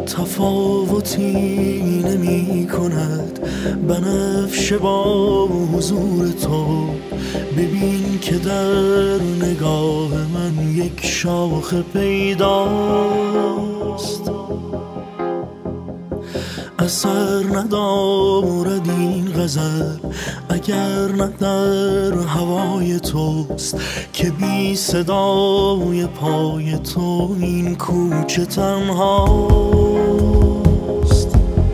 تفاوتی نمی کند بنفشه با حضور تو. ببین که در نگاه من یک شاخه پیداست، اثر ندارد این غزل اگر نه در هوای توست، که بی صدای پای تو این کوچه تنهاست.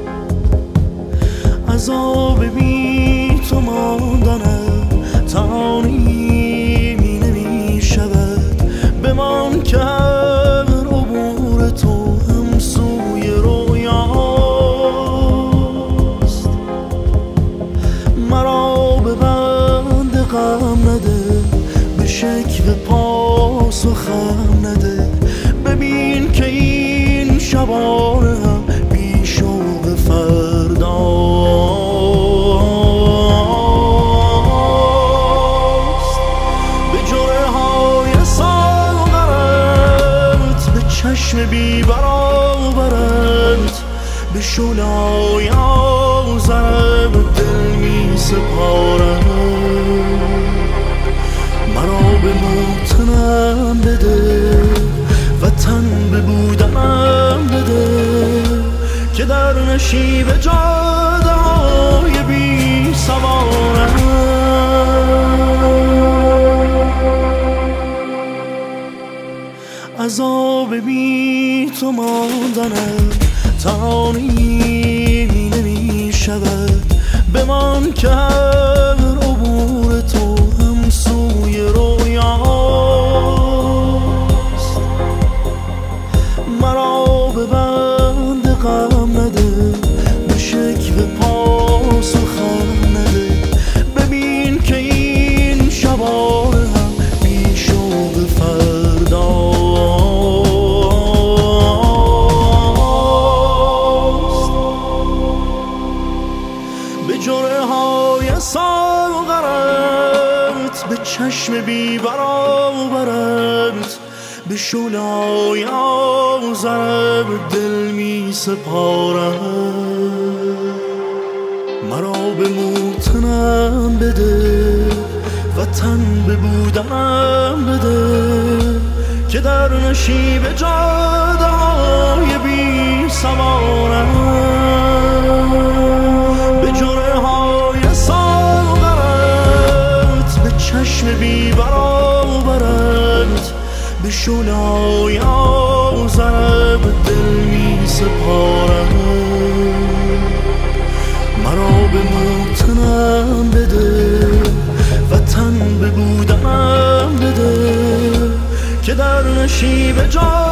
عذاب بی تو ماندنم تعانیمی نمی شود. بمان که عبور تو هم سوی رویاست. مرا به بند غم نده، به شکوه پاسخم نده. ببین که این شبانه هم بی شوق فرداست. به جرعه های ساغرت، به چشم بی برابرت، به شعله‌های آذرت دل می سپارم. مرا به موتنم بده و تن به بودنم بده، که در نشیب جاده های بی سوارم. عذاب بی تو ماندنم تعانیمی نمی شود. بمان که عبور تو هم سوی رویاست. مرا به بند غم نده، به شکوه پاسخم نده. ببین که این شبانه هم بی شوق فرداست. به جرعه های ساغرت، به چشم بی برابرت، به شعله‌های آذرت دل می سپارم. مرا به موتنم بده و تن به بودنم بده، که در نشیب جاده های بی سوارم. به جرعه های ساغرت، به چشم بی برابرت، به شعله‌های آذرت دل می سپارم. مرا به موتنم بده و تن به بودنم بده، که در نشیب جا